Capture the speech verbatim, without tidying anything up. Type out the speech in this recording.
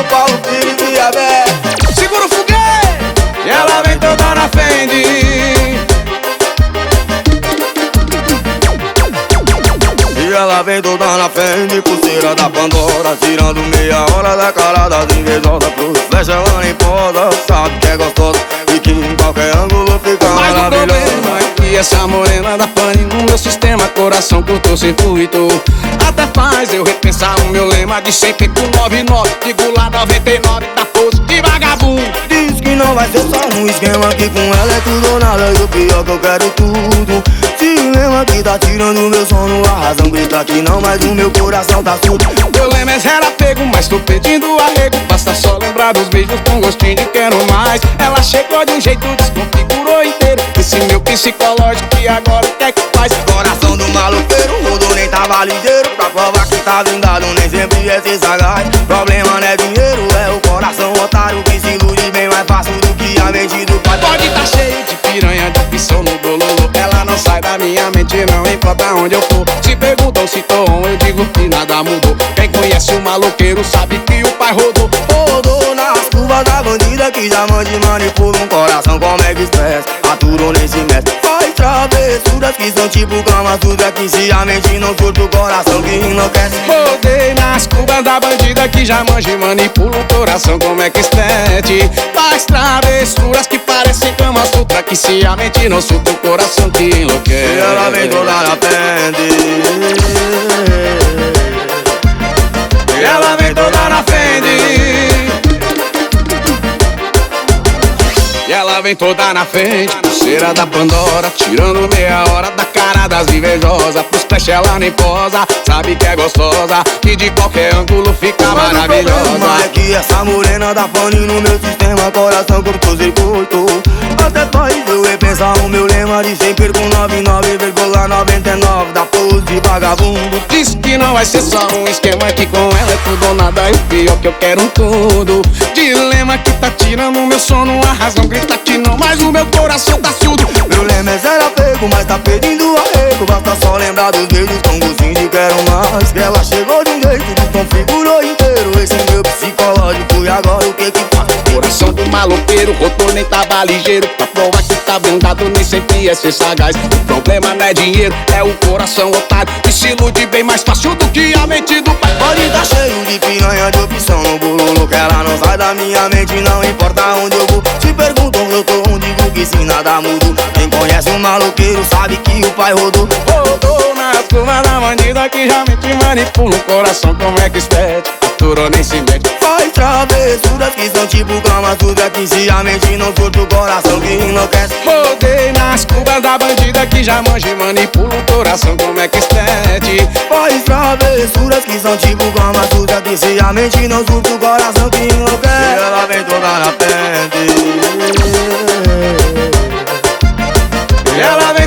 São Paulo, Pires e Avé. Segura o foguete, e ela vem toda na Fendi. E ela vem toda na frente, pulseira da Pandora, tirando meia hora da cara das invejosas. Pro flecha ela nem posa, sabe que é gostosa e que em qualquer ângulo fica Mas maravilhosa. o problema é que essa morena da pane no meu sistema, coração curtou circuito. Até faz eu repensar o meu lema de sempre com noventa e nove, digo lá noventa e nove, tá posto de vagabundo. Diz que não vai ser só um esquema, que com ela é tudo ou nada, e o pior que eu quero tudo. Dilema que tá tirando meu sono, a razão grita que não, mas o meu coração tá surdo. Meu lema é zero apego, mas tô pedindo arrego. Basta só lembrar dos beijos com gostinho de quero mais. Ela chegou de um jeito, desconfigurou inteiro esse meu psicológico que agora o que é que faz? Coração do maloqueiro, rodou nem tava ligeiro. Pra provar que tá vingado, nem sempre é ser sagaz. Problema não é dinheiro, é o coração otário que se ilude bem mais fácil do que a mente do pai. Pode tá cheio de piranha, de opção no bololo. Ela não sai da minha mente, não importa onde eu for. Se perguntam se tô on, eu digo que nada mudou. Quem conhece o maloqueiro sabe que o pai rodou. Rodou nas curvas da bandida que já mande manipula um coração como é que expressa. Aturou nem se mexe, faz travessuras que são tipo cama suja, que se a mente não surta o coração que enlouquece. Rodei nas curvas da bandida que já manja e manipula o coração como é que expete. Faz travessuras que parecem cama sutra, que se a mente não surta o coração que enlouquece. E ela vem toda na frente, e ela vem toda na frente, e ela vem toda na frente, pulseira da Pandora, tirando meia hora da cara das invejosas. Pros flash ela nem posa, sabe que é gostosa e de qualquer ângulo fica maravilhosa. É que essa morena da pane no meu sistema, coração curto circuito. Até faz eu repensar o meu lema de sempre com noventa e nove vírgula noventa e nove da pose de vagabundo. Diz que não vai ser só um esquema, que com ela é tudo ou nada, e o pior que eu quero um tudo. Dilema que tá tirando o meu sono, a razão grita que não, mas o meu coração tá surdo. Meu lema é zero apego, mas tá pedindo arrego. Basta só lembrar dos beijos com gostinho de quero mais. Que ela chegou de um jeito, desconfigurou inteiro esse meu psicológico, e agora o que que faz? Coração do maloqueiro, rodou nem tava ligeiro. Pra provar que tá vendado, nem sempre é ser sagaz. O problema não é dinheiro, é o coração otário que se ilude bem mais fácil do que a mente do pai. Pode tá cheio de piranha, de opção no bololo, que ela não sai da minha mente, não importa onde eu vou. Se perguntam eu tô onde, digo que se nada mudou. Quem conhece o maloqueiro sabe que o pai rodou. Rodou nas curvas da bandida que já mente manipula o coração como é que expete. Aturou nem se mete, faz travessuras que são tipo cama suja, que se a mente não surta o coração que enlouquece. Rodei nas curvas da bandida que já manja e manipula o coração como é que expete. Faz travessuras que são tipo cama suja, que se a mente não surta o coração que enlouquece. E ela vem toda na frente, e ela vem